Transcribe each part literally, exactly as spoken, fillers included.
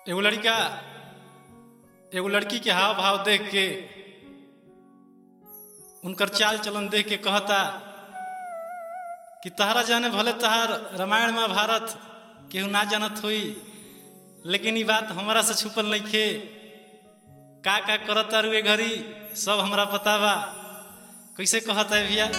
एगो लड़का एगो लड़की के हाव भाव देख के उनकर चाल चलन देख के कहता कि तहरा जाने भले तहार रामायण महाभारत केहू ना जानत हुई, लेकिन ये बात हमारा से छुपल नहीं खे। का का करत रुए घरी सब हमरा पता बा। कैसे कहता है भैया?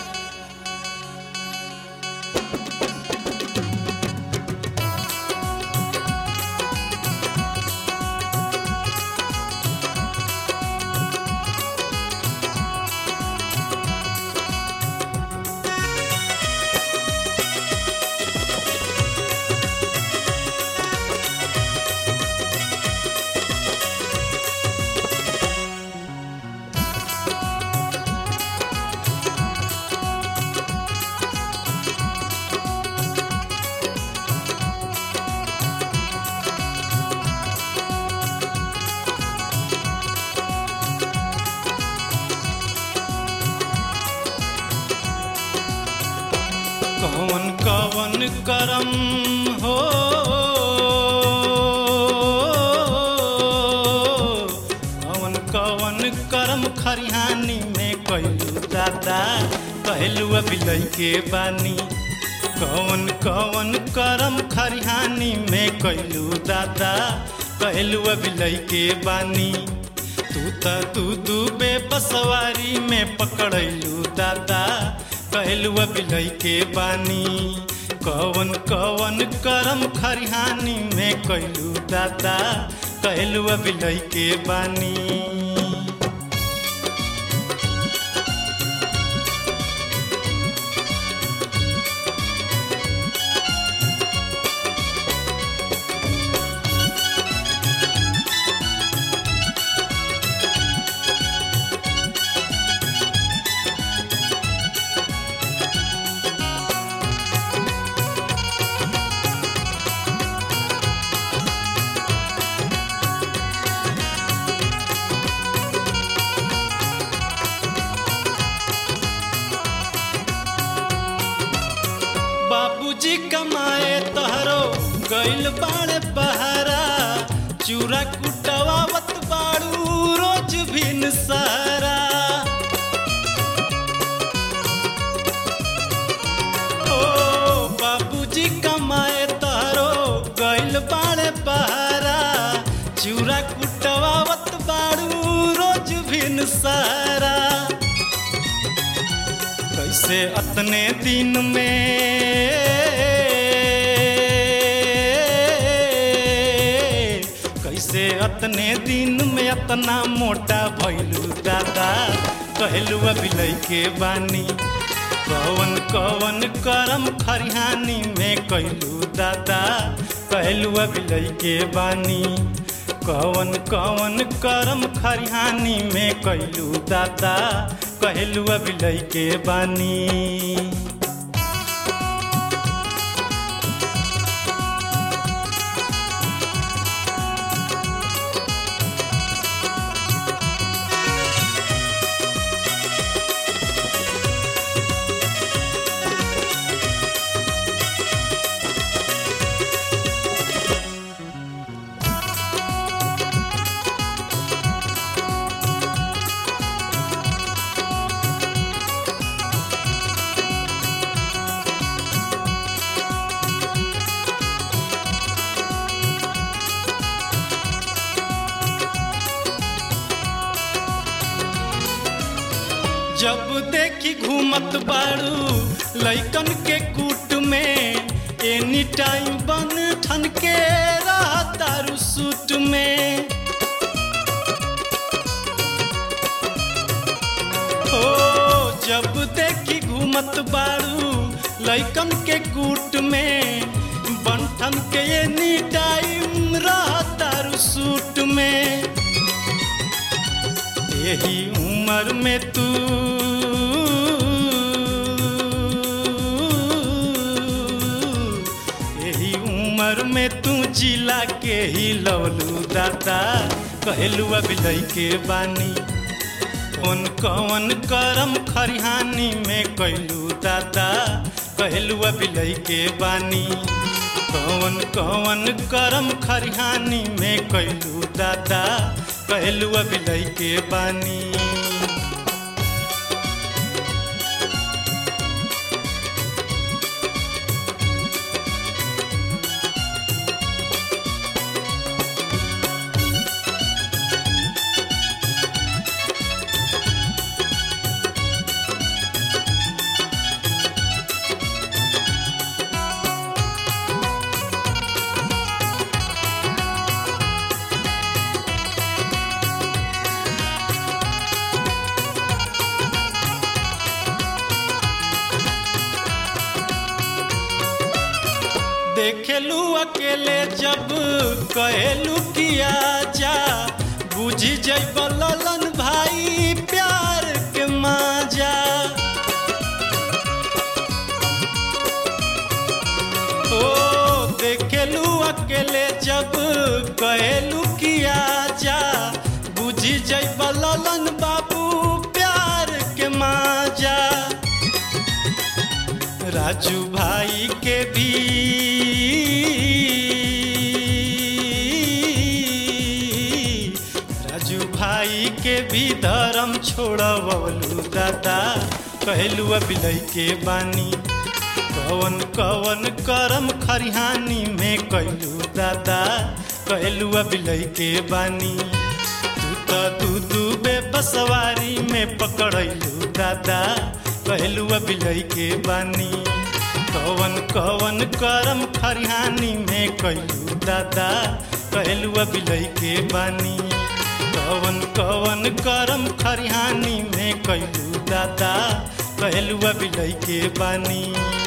कवन कवन करम हो कवन कवन करम खरिहानी में कहलू दादा कहलू अभिलई के बानी। कवन कवन करम खरिहानी में कहलू दादा कहलू अभिलई के बानी। तू त तू दू बेबसवारी में पकड़लू दादा कहलू अभिलई के बानी। कवन कवन करम खरिहानी में कहलू दादा कहलू अभिलई के बानी। बाबूजी कमाए तहरो गइल बाड़े बहारा, चूरा कुटवावत बाड़ू रोज भिन सारा। ओ बाबूजी कमाए तहरो गइल बाड़े बहारा, चूरा कुटवावत बाड़ू रोज भिन सारा। कैसे अतने दिन में कैसे अतने दिन में अतना मोटा भइलू दादा कहलू अभिलई के बानी। कवन कवन करम खरिहानी में कहलू दादा कहलू अभिलई के बानी। कवन कवन करम खरिहानी में कहलू दादा कहलू अभिलई के बानी। जब देखी घूमत बाड़ू लइकन के कूट में, एनी टाइम बन ठन के रहतारू सूट में। ओ जब देखी घूमत बाड़ू लइकन के कूट में, बन ठन के एनी टाइम रहतारू सूट में। यही उम्र में तू यही उम्र में तू जिला के ही लवलू दादा कहलू अभिलई के बानी। कौन कौन करम खरिहानी में कहलू दादा कहलू अभिलई के बानी। कौन कौन करम खरिहानी में कैलू दादा कहलू बिलई के बानी। देखेलू अकेले जब कहलू किया जा बुझी जैब ललन भाई प्यार के माजा। ओ देखेलू अकेले जब कहलू किया जा बुझी जैब ललन बाबू प्यार के माजा। राजू भाई के भी राजू भाई के भी धर्म छोड़वलू दादा कहलू बिलई के बानी। कवन कवन करम खरिहानी में कैलू दादा कहलू बिलई के बानी। तू तो दू दू बेबसवारी में पकड़लू दादा कहलू बिलई के बानी। कवन कवन करम खरिहानी में कैलू दादा कहलू बिलई के बानी। कवन कवन करम खरिहानी में कैलू दादा कहलू बिलई के बानी।